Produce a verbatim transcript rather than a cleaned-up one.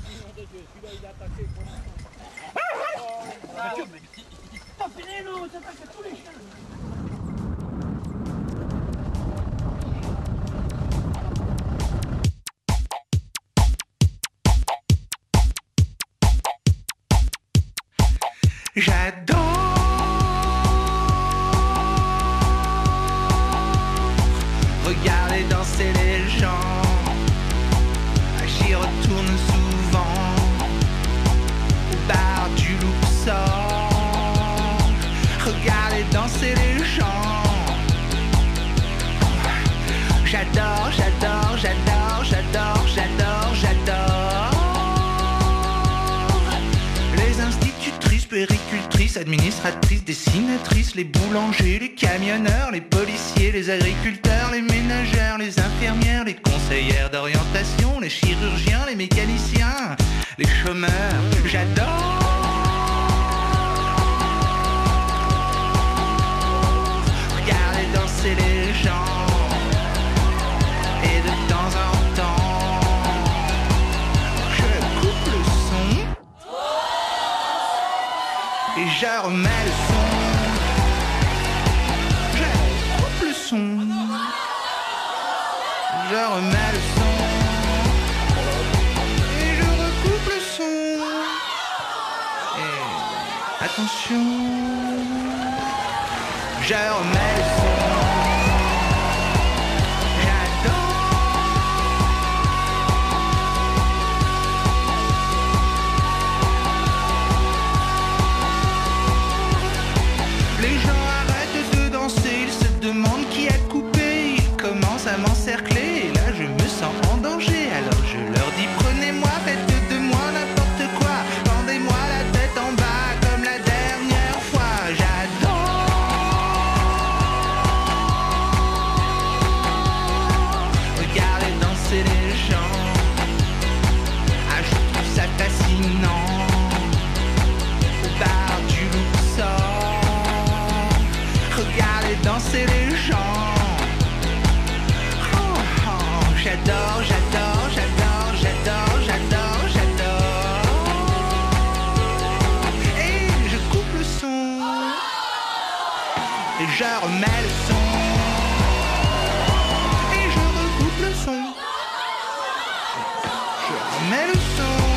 Celui-là, il a attaqué pour l'instant. T'as fini, nous, t'attaques à tous les chiens. J'adore regarder danser les gens, j'y retourne souvent au bar du Luxor. Regarder danser les gens, j'adore, j'adore, j'adore, j'adore, j'adore, j'adore les institutrices, puéricultrices, administratrices, dessinatrices, les boulangers, les camionneurs, les policiers, les agriculteurs, les ménagères, les infirmières, les conseillères d'orientation, les chirurgiens, les mécaniciens, les chômeurs. J'adore regarder danser les gens, et de temps en temps je coupe le son et je remets le son. Je coupe le son, je remets le son et je recoupe le son. Et attention, je remets le son. Les gens arrêtent de danser, ils se demandent qui a coupé, ils commencent à m'encercler et là je me sens en danger. Alors je leur dis prenez-moi, faites de moi n'importe quoi, pendez-moi la tête en bas comme la dernière fois. J'adore regarder danser les gens, ah je trouve ça fascinant au bar du Luxor. Regarder danser les gens, oh, oh, j'adore, j'adore, j'adore, j'adore, j'adore, j'adore. Et je coupe le son et je remets le son et je recoupe le son. Je remets le son.